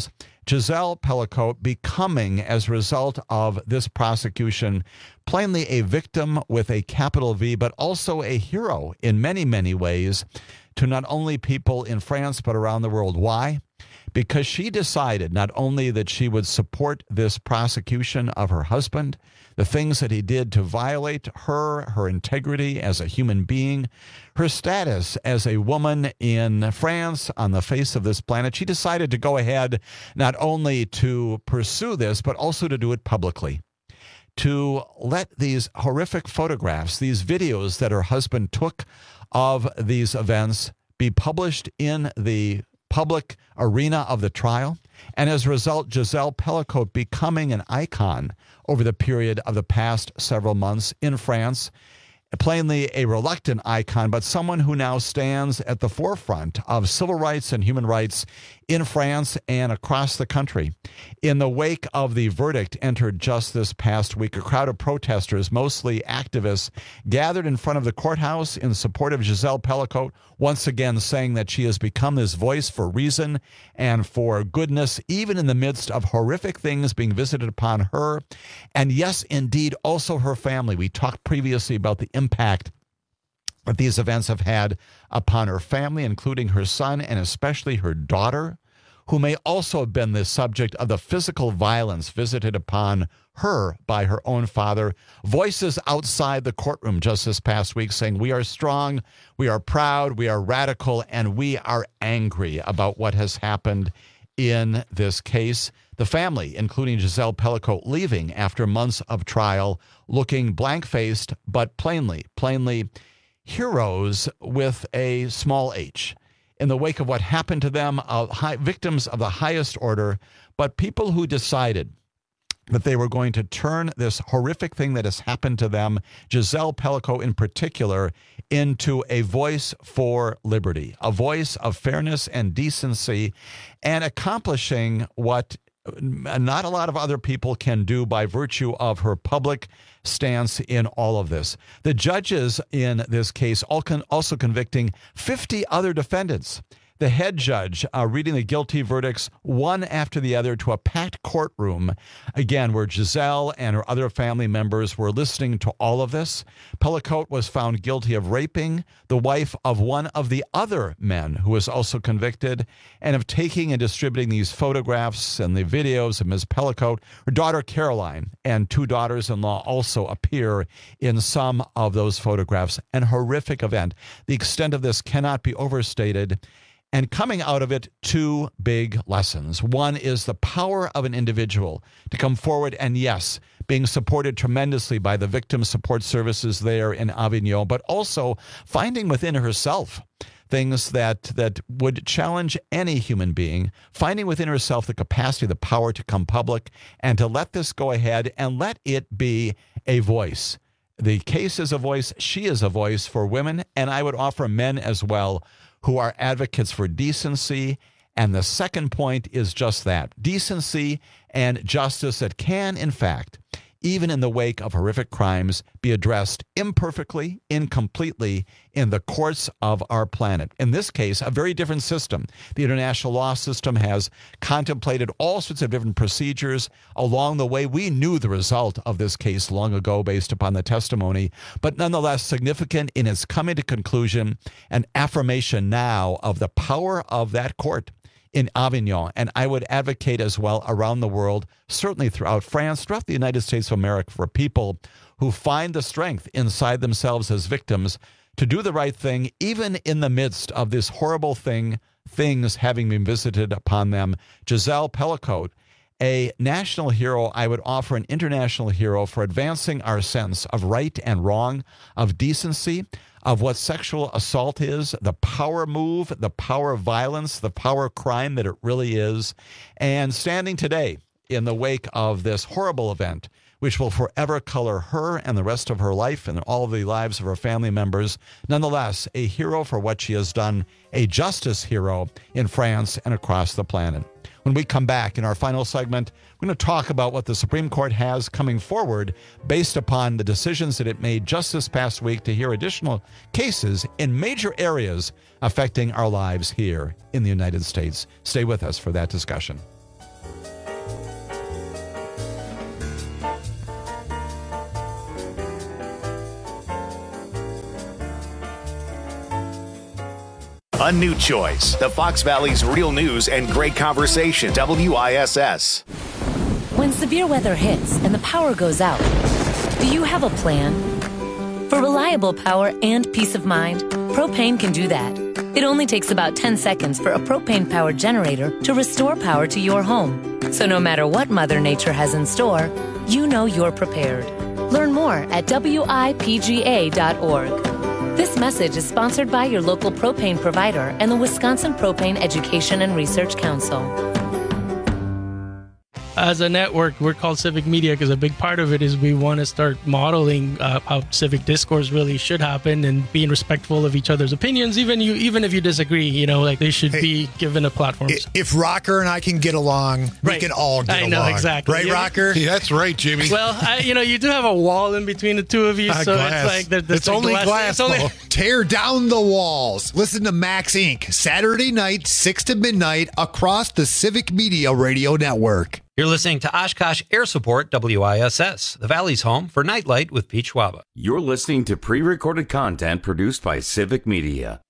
Giselle Pellicotte becoming, as a result of this prosecution, plainly a victim with a capital V, but also a hero in many, many ways to not only people in France, but around the world. Why? Because she decided not only that she would support this prosecution of her husband, the things that he did to violate her, her integrity as a human being, her status as a woman in France on the face of this planet. She decided to go ahead not only to pursue this, but also to do it publicly, to let these horrific photographs, these videos that her husband took of these events be published in the public arena of the trial. And as a result, Giselle Pellicotte becoming an icon over the period of the past several months in France, plainly a reluctant icon, but someone who now stands at the forefront of civil rights and human rights in France and across the country. In the wake of the verdict entered just this past week, a crowd of protesters, mostly activists, gathered in front of the courthouse in support of Giselle Pellicotte, once again saying that she has become this voice for reason and for goodness, even in the midst of horrific things being visited upon her. And yes, indeed, also her family. We talked previously about the impact that these events have had upon her family, including her son and especially her daughter, who may also have been the subject of the physical violence visited upon her by her own father. Voices outside the courtroom just this past week saying, we are strong, we are proud, we are radical, and we are angry about what has happened in this case. The family, including Giselle Pellicotte, leaving after months of trial, looking blank-faced, but plainly, plainly heroes with a small h. In the wake of what happened to them, uh, high, victims of the highest order, but people who decided that they were going to turn this horrific thing that has happened to them, Giselle Pellicotte in particular, into a voice for liberty, a voice of fairness and decency, and accomplishing what not a lot of other people can do by virtue of her public stance in all of this. The judges in this case also convicting fifty other defendants. The head judge uh, reading the guilty verdicts one after the other to a packed courtroom, again, where Giselle and her other family members were listening to all of this. Pellicotte was found guilty of raping the wife of one of the other men who was also convicted, and of taking and distributing these photographs and the videos of Miz Pellicotte. Her daughter Caroline and two daughters-in-law also appear in some of those photographs. An horrific event. The extent of this cannot be overstated. And coming out of it, two big lessons. One is the power of an individual to come forward and, yes, being supported tremendously by the victim support services there in Avignon, but also finding within herself things that that would challenge any human being, finding within herself the capacity, the power to come public and to let this go ahead and let it be a voice. The case is a voice. She is a voice for women, and I would offer men as well, who are advocates for decency. And the second point is just that, decency and justice that can, in fact, even in the wake of horrific crimes, be addressed imperfectly, incompletely in the courts of our planet. In this case, a very different system. The international law system has contemplated all sorts of different procedures along the way. We knew the result of this case long ago based upon the testimony, but nonetheless significant in its coming to conclusion, an affirmation now of the power of that court in Avignon. And I would advocate as well around the world, certainly throughout France, throughout the United States of America, for people who find the strength inside themselves as victims to do the right thing, even in the midst of this horrible thing, things having been visited upon them. Giselle Pellicotte, a national hero, I would offer an international hero for advancing our sense of right and wrong, of decency, of what sexual assault is, the power move, the power of violence, the power of crime that it really is, and standing today in the wake of this horrible event, which will forever color her and the rest of her life and all of the lives of her family members. Nonetheless, a hero for what she has done, a justice hero in France and across the planet. When we come back in our final segment, we're going to talk about what the Supreme Court has coming forward based upon the decisions that it made just this past week to hear additional cases in major areas affecting our lives here in the United States. Stay with us for that discussion. A new choice. The Fox Valley's real news and great conversation. W I S S. When severe weather hits and the power goes out, do you have a plan? For reliable power and peace of mind, Propane can do that. It only takes about ten seconds for a propane-powered generator to restore power to your home. So no matter what Mother Nature has in store, you know you're prepared. Learn more at W I P G A dot org. This message is sponsored by your local propane provider and the Wisconsin Propane Education and Research Council. As a network, we're called Civic Media because a big part of it is we want to start modeling uh, how civic discourse really should happen and being respectful of each other's opinions. Even you, even if you disagree, you know, like they should hey, be given a platform. If Rocker and I can get along, right. we can all get I along. know, exactly. Right, yeah. Rocker? Yeah, that's right, Jimmy. Well, I, you know, you do have a wall in between the two of you, uh, so glass. it's like there, there's it's a only glass. glass. It's only... Tear down the walls. Listen to Max Incorporated. Saturday night, six to midnight, across the Civic Media Radio Network. You're listening to Oshkosh Air Support, W I S S, the Valley's home for Nightlight with Pete Schwaba. You're listening to pre-recorded content produced by Civic Media.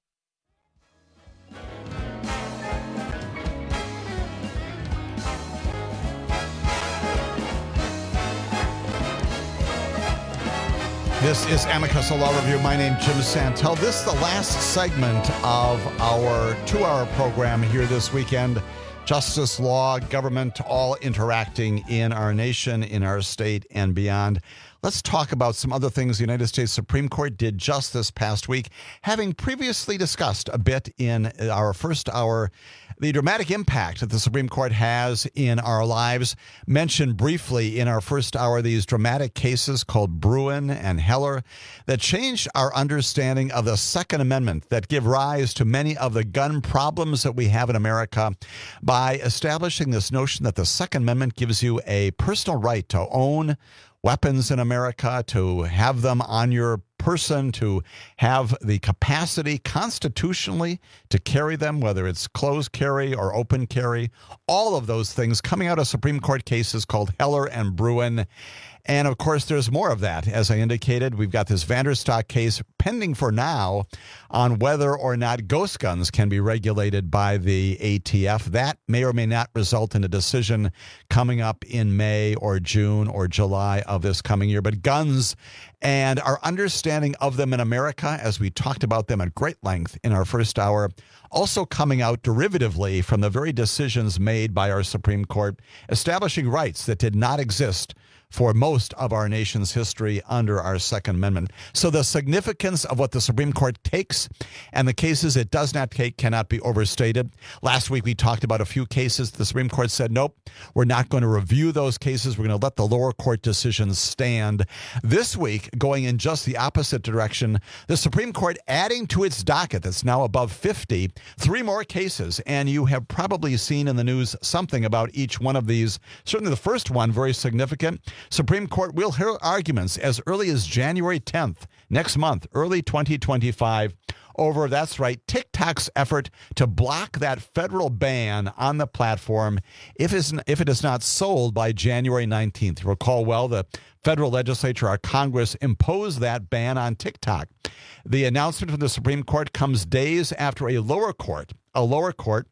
This is Amicus, a law review. My name is Jim Santel. This is the last segment of our two-hour program here this weekend. Justice, law, government, all interacting in our nation, in our state, and beyond. Let's talk about some other things the United States Supreme Court did just this past week, having previously discussed a bit in our first hour the dramatic impact that the Supreme Court has in our lives. Mentioned briefly in our first hour these dramatic cases called Bruen and Heller that changed our understanding of the Second Amendment, that give rise to many of the gun problems that we have in America by establishing this notion that the Second Amendment gives you a personal right to own weapons in America, to have them on your person, to have the capacity constitutionally to carry them, whether it's closed carry or open carry, all of those things coming out of Supreme Court cases called Heller and Bruen. And, of course, there's more of that. As I indicated, we've got this Vanderstock case pending for now on whether or not ghost guns can be regulated by the A T F. That may or may not result in a decision coming up in May or June or July of this coming year. But guns and our understanding of them in America, as we talked about them at great length in our first hour, also coming out derivatively from the very decisions made by our Supreme Court, establishing rights that did not exist for most of our nation's history under our Second Amendment. So the significance of what the Supreme Court takes and the cases it does not take cannot be overstated. Last week we talked about a few cases. The Supreme Court said, nope, we're not going to review those cases. We're going to let the lower court decisions stand. This week, going in just the opposite direction, the Supreme Court adding to its docket that's now above fifty, three more cases. And you have probably seen in the news something about each one of these. Certainly the first one, very significant. Supreme Court will hear arguments as early as January tenth, next month, early twenty twenty-five, over, that's right, TikTok's effort to block that federal ban on the platform if it's, if it is not sold by January nineteenth. You recall well, the federal legislature, our Congress, imposed that ban on TikTok. The announcement from the Supreme Court comes days after a lower court, a lower court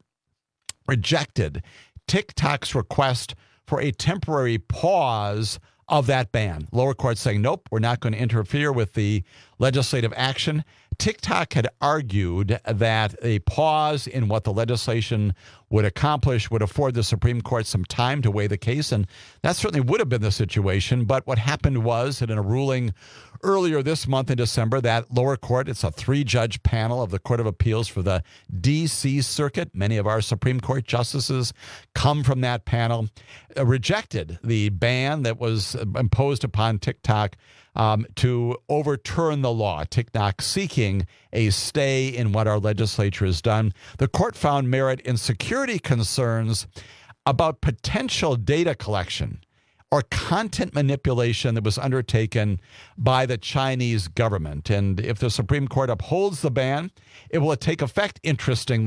rejected TikTok's request for a temporary pause of that ban. Lower court saying, nope, we're not going to interfere with the legislative action. TikTok had argued that a pause in what the legislation would accomplish would afford the Supreme Court some time to weigh the case, and that certainly would have been the situation. But what happened was that in a ruling earlier this month in December, that lower court, it's a three-judge panel of the Court of Appeals for the D C Circuit. Many of our Supreme Court justices come from that panel, uh, rejected the ban that was imposed upon TikTok Um, to overturn the law. TikTok seeking a stay in what our legislature has done. The court found merit in security concerns about potential data collection or content manipulation that was undertaken by the Chinese government. And if the Supreme Court upholds the ban, it will take effect, interestingly,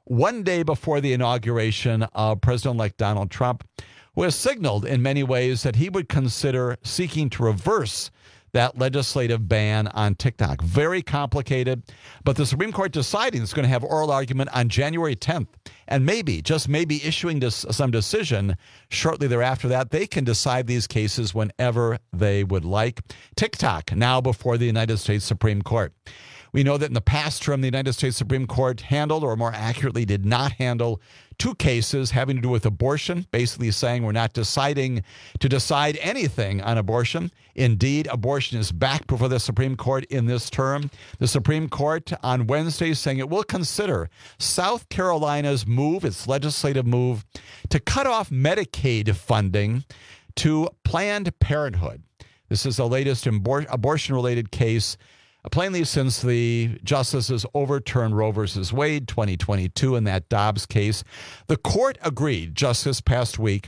one day before the inauguration of President-elect Donald Trump, who has signaled in many ways that he would consider seeking to reverse that legislative ban on TikTok. Very complicated, but the Supreme Court deciding it's going to have oral argument on January tenth, and maybe, just maybe, issuing this, some decision shortly thereafter. That they can decide these cases whenever they would like. TikTok now before the United States Supreme Court. We know that in the past term, the United States Supreme Court handled, or more accurately, did not handle two cases having to do with abortion, basically saying we're not deciding to decide anything on abortion. Indeed, abortion is back before the Supreme Court in this term. The Supreme Court on Wednesday saying it will consider South Carolina's move, its legislative move, to cut off Medicaid funding to Planned Parenthood. This is the latest abor- abortion-related case, plainly since the justices overturned Roe versus Wade twenty twenty-two in that Dobbs case. The court agreed just this past week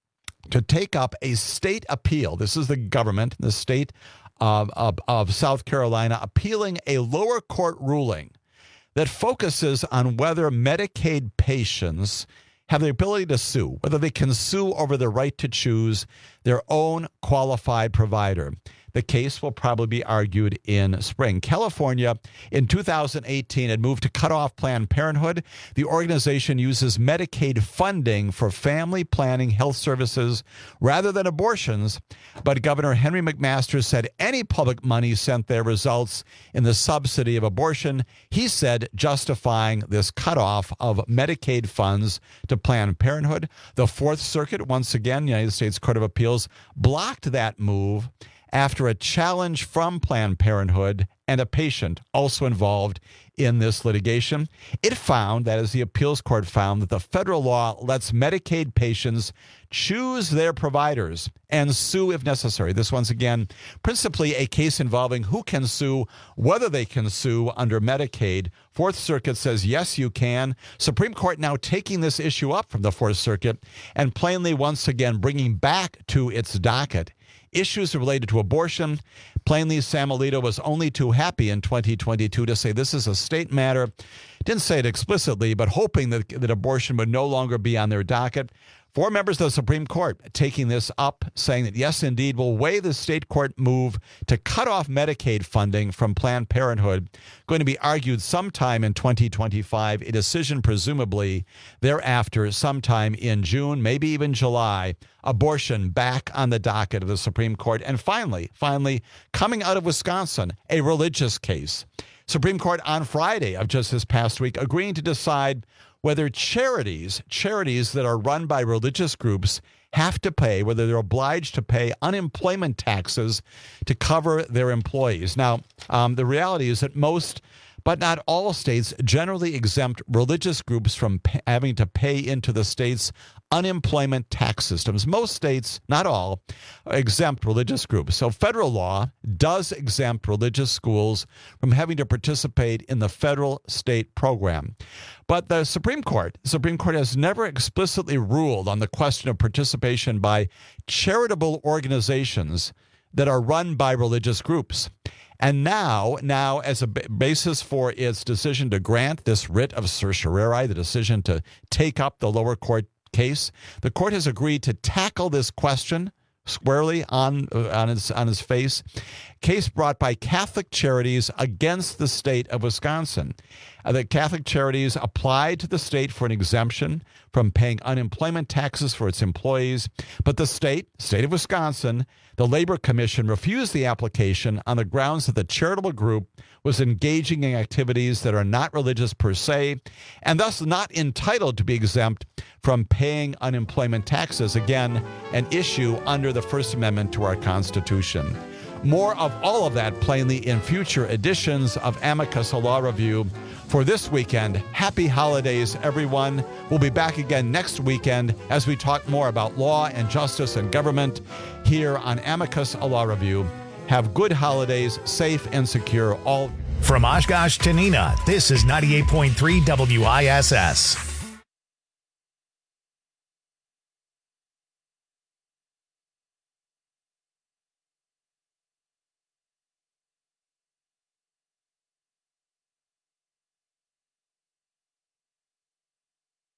to take up a state appeal. This is the government, the state of, of, of South Carolina, appealing a lower court ruling that focuses on whether Medicaid patients have the ability to sue, whether they can sue over the right to choose their own qualified provider. The case will probably be argued in spring. California, in two thousand eighteen, had moved to cut off Planned Parenthood. The organization uses Medicaid funding for family planning health services rather than abortions. But Governor Henry McMaster said any public money sent there results in the subsidy of abortion. He said justifying this cutoff of Medicaid funds to Planned Parenthood. The Fourth Circuit, once again, the United States Court of Appeals, blocked that move after a challenge from Planned Parenthood and a patient also involved in this litigation. It found, that is, the appeals court found, that the federal law lets Medicaid patients choose their providers and sue if necessary. This, once again, principally a case involving who can sue, whether they can sue under Medicaid. Fourth Circuit says, yes, you can. Supreme Court now taking this issue up from the Fourth Circuit and plainly, once again, bringing back to its docket issues related to abortion. Plainly, Sam Alito was only too happy in twenty twenty-two to say this is a state matter. Didn't say it explicitly, but hoping that, that abortion would no longer be on their docket. Four members of the Supreme Court taking this up, saying that, yes, indeed, will weigh the state court move to cut off Medicaid funding from Planned Parenthood. Going to be argued sometime in twenty twenty-five, a decision presumably thereafter sometime in June, maybe even July. Abortion back on the docket of the Supreme Court. And finally, finally, coming out of Wisconsin, a religious case. Supreme Court on Friday of just this past week agreeing to decide whether charities, charities that are run by religious groups have to pay, whether they're obliged to pay unemployment taxes to cover their employees. Now, um, the reality is that most, but not all states, generally exempt religious groups from p- having to pay into the state's unemployment tax systems. Most states, not all, exempt religious groups. So federal law does exempt religious schools from having to participate in the federal state program. But the Supreme Court, the Supreme Court has never explicitly ruled on the question of participation by charitable organizations that are run by religious groups. And now, now as a basis for its decision to grant this writ of certiorari, the decision to take up the lower court case, the court has agreed to tackle this question squarely on on its on its face. Case brought by Catholic Charities against the state of Wisconsin. Uh, the Catholic Charities applied to the state for an exemption from paying unemployment taxes for its employees, but the state, state of Wisconsin, the Labor Commission refused the application on the grounds that the charitable group was engaging in activities that are not religious per se, and thus not entitled to be exempt from paying unemployment taxes, again, an issue under the First Amendment to our Constitution. More of all of that plainly in future editions of Amicus, a Law Review. For this weekend, happy holidays, everyone. We'll be back again next weekend as we talk more about law and justice and government here on Amicus, a Law Review. Have good holidays, safe and secure. All from Oshkosh to Neenah, this is ninety-eight point three W I S S.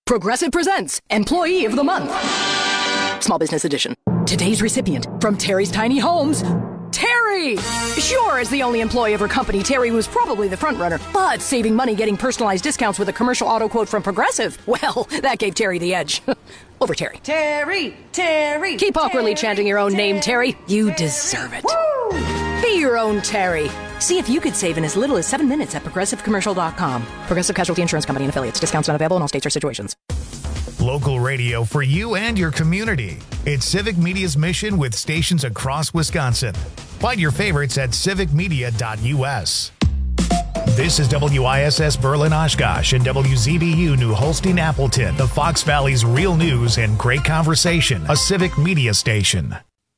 Progressive presents Employee of the Month. Small Business Edition. Today's recipient from Terry's Tiny Homes, Terry! Sure, as the only employee of her company, Terry was probably the front runner, but saving money getting personalized discounts with a commercial auto quote from Progressive, well, that gave Terry the edge. Over Terry. Terry! Terry! Keep awkwardly Terry, chanting your own Terry, name, Terry. You Terry. deserve it. Woo! Be your own Terry. See if you could save in as little as seven minutes at progressive commercial dot com. Progressive Casualty Insurance Company and affiliates. Discounts not available in all states or situations. Local radio for you and your community. It's Civic Media's mission with stations across Wisconsin. Find your favorites at civic media dot u s. This is W I S S Berlin Oshkosh and W Z B U New Holstein Appleton, the Fox Valley's real news and great conversation, a Civic Media station.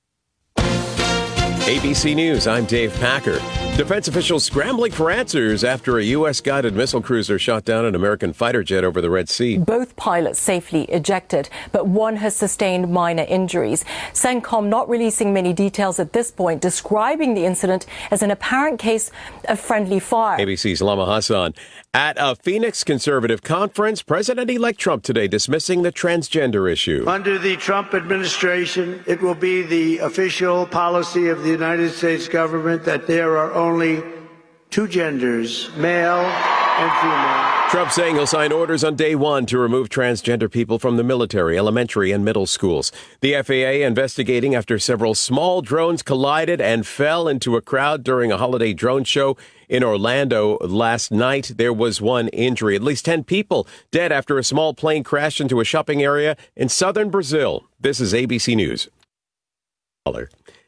A B C News, I'm Dave Packer. Defense officials scrambling for answers after a U S-guided missile cruiser shot down an American fighter jet over the Red Sea. Both pilots safely ejected, but one has sustained minor injuries. CENTCOM not releasing many details at this point, describing the incident as an apparent case of friendly fire. A B C's Lama Hassan. At a Phoenix conservative conference, President-elect Trump today dismissing the transgender issue. Under the Trump administration, it will be the official policy of the United States government that there are only two genders, male and female. Trump saying he'll sign orders on day one to remove transgender people from the military, elementary, and middle schools. The F A A investigating after several small drones collided and fell into a crowd during a holiday drone show in Orlando last night. There was one injury. At least ten people dead after a small plane crashed into a shopping area in southern Brazil. This is A B C News.